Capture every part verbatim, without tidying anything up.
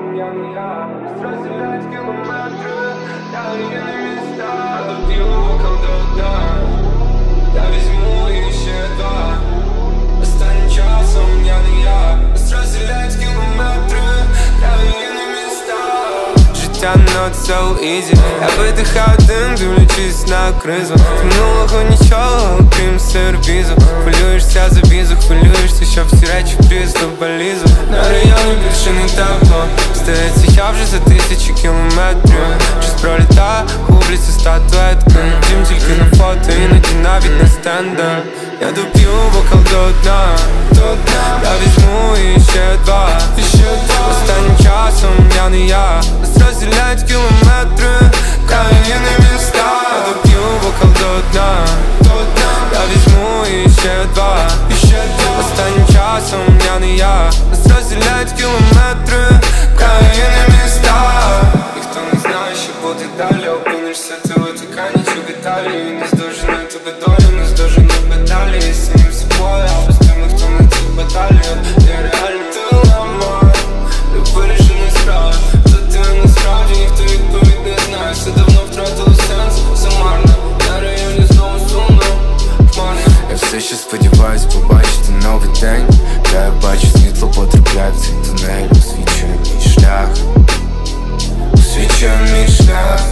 часом я не я. Розділяють кілометри, далекі міста. Доп'ю бокал до дна, я візьму і ще два. Останнім часом я не я. Розділяють кілометри, далекі міста. Життя not so easy. Я видихаю дим, дивлячись на кризу. З минулого нічого, окрім сервізу. Хвилюєшся за візу, хвилюєшся, щоб всі речі прісно полізу. На районі більше не тепло. Здається, я вже за тисячі кілометрів. Час пролітає, губляться статуетки. Дім тільки на фото, іноді навіть на стендах. Я доп'ю бокал до дна, я візьму і ще два. Останнім часом я не я. Нас розділяють кілометри, країни, міста. Я доп'ю бокал до дна, я візьму і ще два. Останнім часом я не я. Нас розділяють кілометри, країни, міста. Ніхто не знає, що буде далі. Опинишся ти у тикані чи в Італії. Не здожене тебе доля, не здожене баталії. І самим собою, а з тим, хто на цих баталіях. Я реально дилема, не вирішена справа. За ти насправді ніхто відповідь не знає. Все давно втратило сенс, все марно. На районі знову сумно, хмарно. Я все ще сподіваюсь побачити новий день. Та я бачу світло потрапляє в цей тунель. Освічує мій шлях, освічує мій шлях.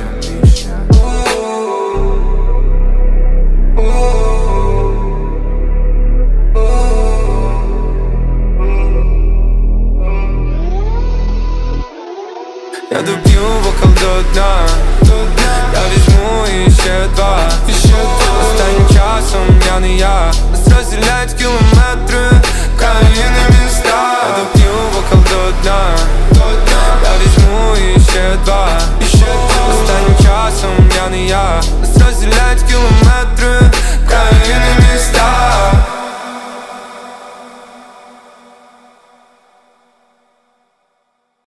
Я доп'ю бокал до дна, я візьму і ще два. Останнім часом я не я. Нас розділяють кілометри, країни, міста. Я доп'ю бокал до дна, я візьму і ще два. Останнім часом я не я. Нас розділяють кілометри.